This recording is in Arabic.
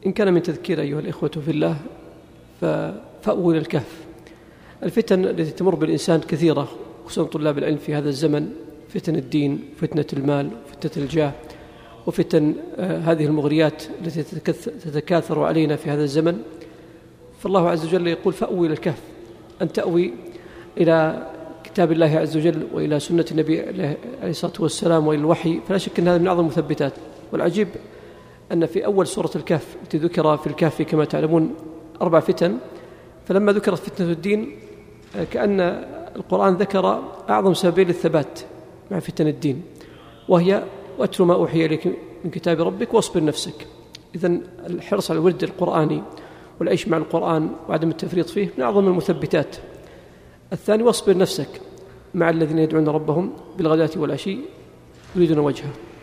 إن كان من تذكير أيها الإخوة في الله فأووا إلى الكهف. الفتن التي تمر بالإنسان كثيرة، خصوصا طلاب العلم في هذا الزمن، فتن الدين، فتنة المال، فتنة الجاه، وفتن هذه المغريات التي تتكاثر علينا في هذا الزمن. فالله عز وجل يقول فأووا إلى الكهف، أن تأوي إلى كتاب الله عز وجل وإلى سنة النبي عليه الصلاة والسلام وإلى الوحي. فلا شك أن هذا من أعظم المثبتات. والعجيب أن في أول سورة الكهف التي ذكر في الكهف كما تعلمون 4 فتن، فلما ذكرت فتنة الدين كأن القرآن ذكر أعظم سببين للثبات مع فتن الدين، وهي واتل ما أوحي إليك من كتاب ربك واصبر نفسك. إذن الحرص على الورد القرآني والعيش مع القرآن وعدم التفريط فيه من أعظم المثبتات. الثاني واصبر نفسك مع الذين يدعون ربهم بالغداة والعشي يريدون وجهه.